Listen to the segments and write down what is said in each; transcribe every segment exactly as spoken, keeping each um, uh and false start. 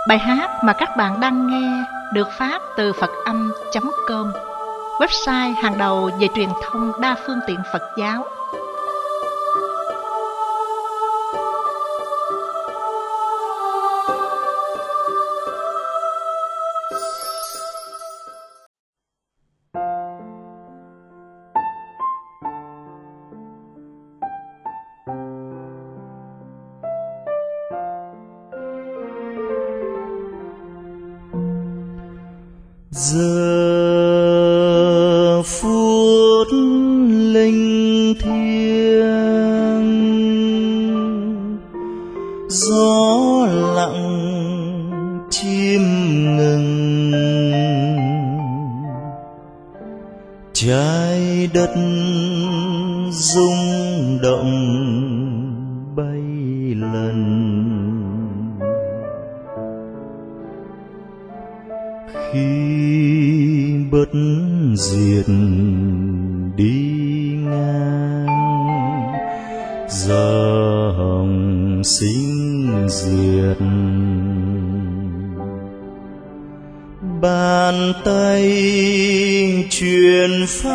Bài hát mà các bạn đang nghe được phát từ phật âm chấm com, website hàng đầu về truyền thông đa phương tiện Phật giáo. Giờ phút linh thiêng, gió lặng chim ngừng, trái đất rung động bay lần. Khi bất diệt đi ngang, giờ hồng sinh diệt, bàn tay truyền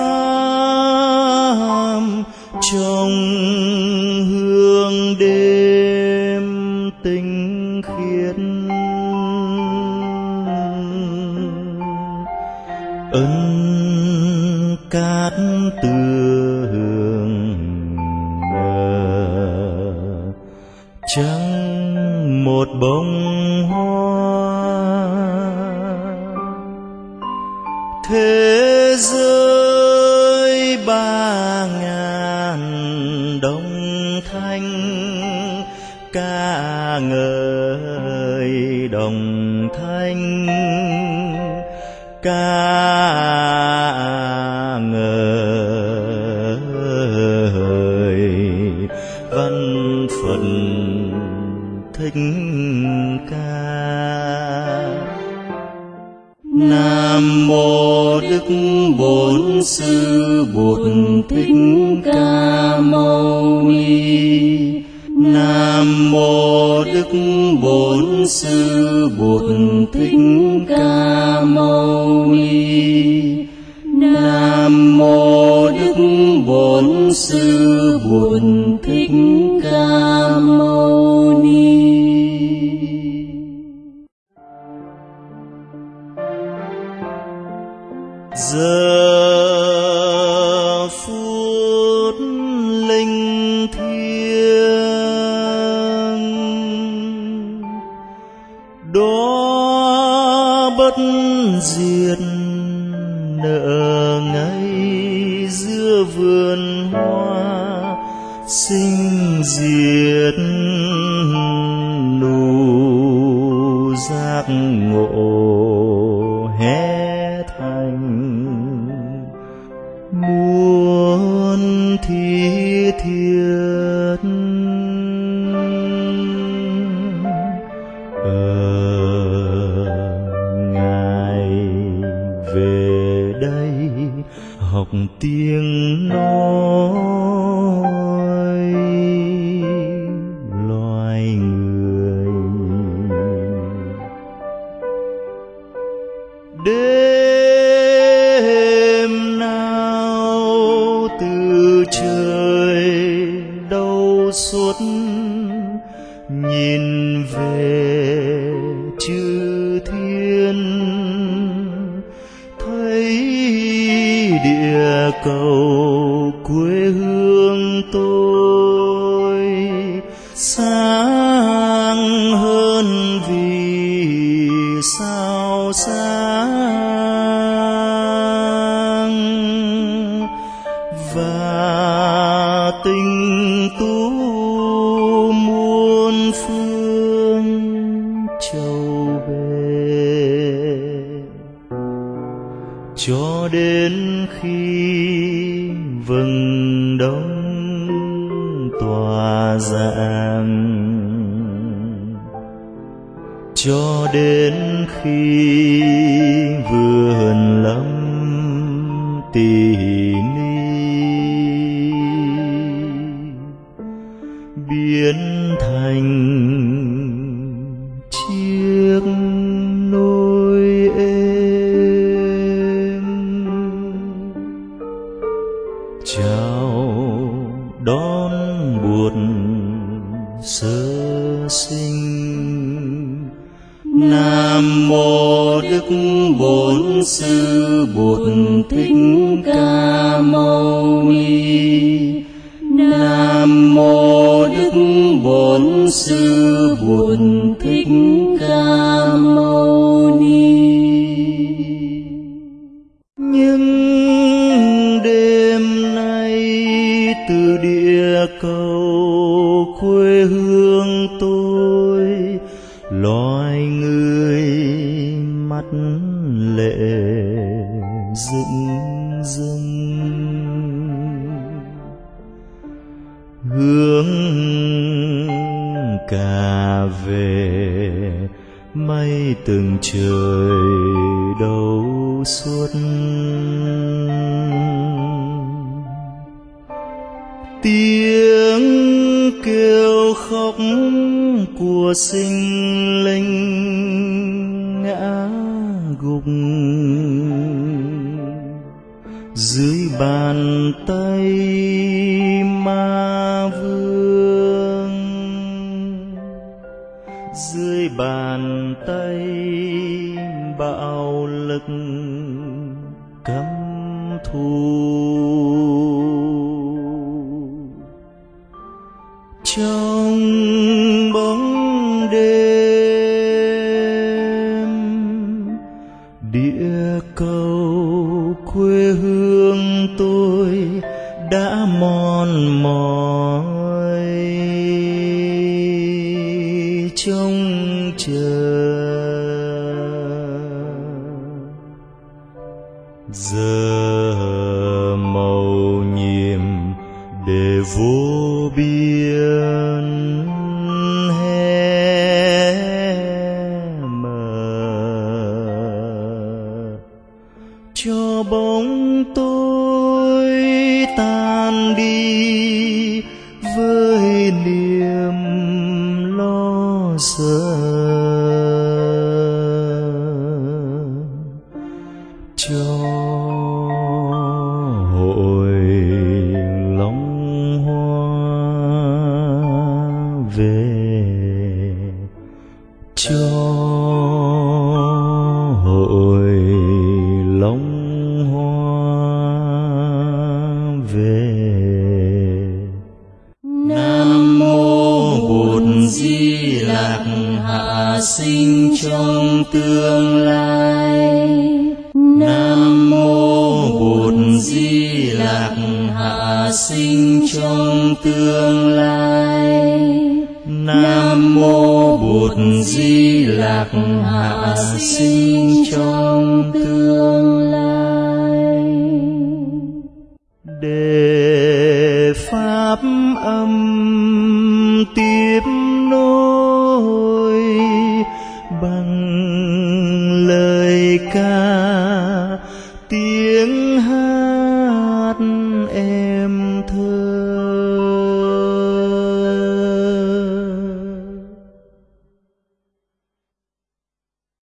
pháp trong hương đêm tinh khiết. Ân cát tường ngờ, chẳng một bông hoa. Thế giới ba ngàn đồng thanh, ca ngợi đồng thanh, ca ngợi văn Phật Thích Ca. Nam mô Đức Bổn Sư Bụt Thích Ca Mâu Ni. Nam mô Đức Bổn Sư Bụt Thích Ca Mâu Ni. Nam mô Đức Bổn Sư Bụt Thích Ca Mâu Ni. Giờ phút linh thiêng, đó bất diệt nở ngay giữa vườn hoa, sinh diệt nụ giác ngộ hé thành. Muôn thi thiết ở Ngài về đây, học tiếng nói loài người. Đêm nào từ trời đâu suốt, nhìn về chư thiên, thấy địa cầu quê hương tôi sáng hơn vì sao sáng, và tình tu muôn phương trầu bề, cho đến khi vầng đông tỏa rạng, cho đến khi vườn lâm tỉ ni biến thành chiếc sơ sinh. Nam mô Đức Bổn Sư Bụt Thích Ca Mâu Ni. Nam mô Đức Bổn Sư Bụt Thích Ca Mâu Ni. Nhưng đêm nay từ địa cầu quê hương tôi, loài người mắt lệ rưng rưng, hướng cả về mây từng trời đầu suốt. Tiếng kêu khóc của sinh linh ngã gục dưới bàn tay ma vương, dưới bàn tay bạo lực căm thù. Trong bóng đêm địa cầu quê hương tôi đã mòn mỏi trông chờ. Giờ màu nhiệm để vô biên hé mở, cho bóng tôi tan đi với niềm lo sợ, cho hội Long Hoa về, cho hội Long Hoa về. Nam mô Bụt Di Lạc hạ sinh trong tương lai. Nam mô Bụt Di Lạc hạ sinh trong tương lai. Nam mô Bụt Di Lạc hạ sinh trong tương lai. Để pháp âm tiếp nối bằng lời ca tiếng hát